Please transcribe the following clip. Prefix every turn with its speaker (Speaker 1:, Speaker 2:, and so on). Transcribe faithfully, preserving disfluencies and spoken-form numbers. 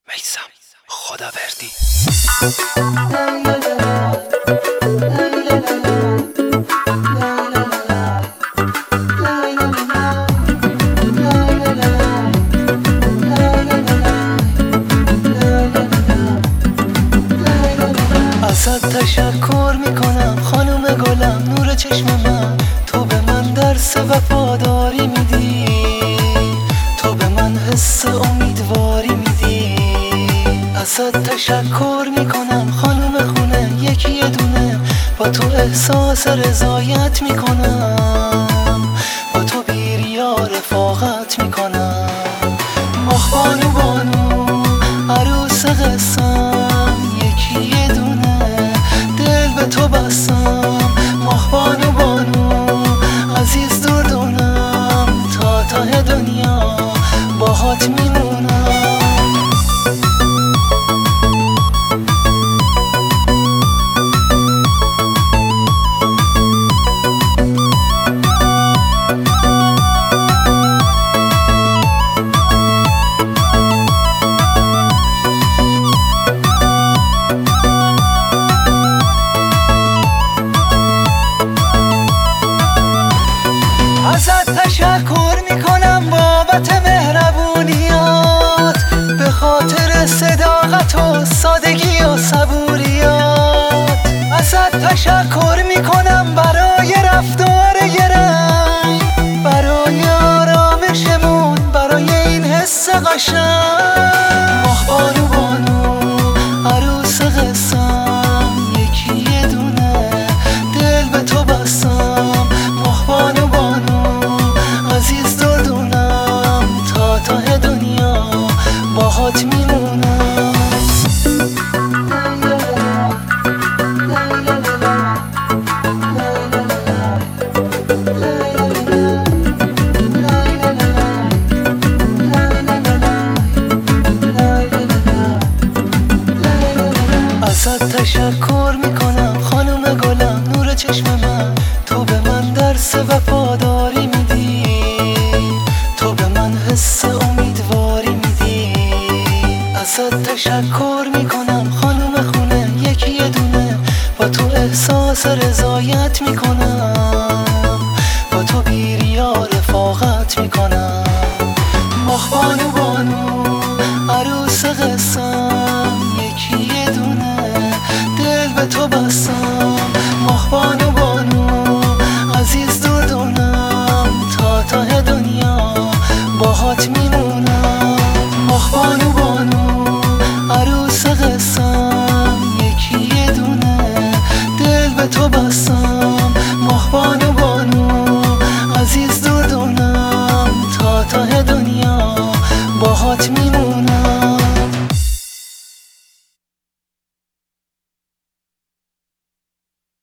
Speaker 1: میثم خداوردی.
Speaker 2: ازت تشکر میکنم خانم گلم، نور چشم من. تو به من درس وفاداری میدی، تو به من حس امیدواری میدی. ازت تشکر میکنم خانم خونه یکی یه دونه، با تو احساس رضایت میکنم، با تو بیریا رفاقت میکنم. ماه بانو بانو عروس قسم یکی یه دونه، دل به تو بستم. ماه بانو بانو عزیز دردونم، تا ته دنیا باهات میمونم. ازت تشکر میکنم بابت مهربونیات، به خاطر صداقت و سادگی و صبوریات. ازت تشکر میکنم برای رفتار گرم، برای آرامشمون، برای این حس قشنگ. ماه بانو بانو عروس قسم یکی یه دونه، دل به تو بستم. ماه بانو بانو عزیز دردونم، تا ته دنیا باهات میمونم. ازت تشکر میکنم خانم گلم، نور چشم من. تو به من درس وفاداری میدی، تو به من حس امیدواری میدی. ازت تشکر میکنم خانم خونه یکی یه دونه، با تو احساس رضایت میکنم،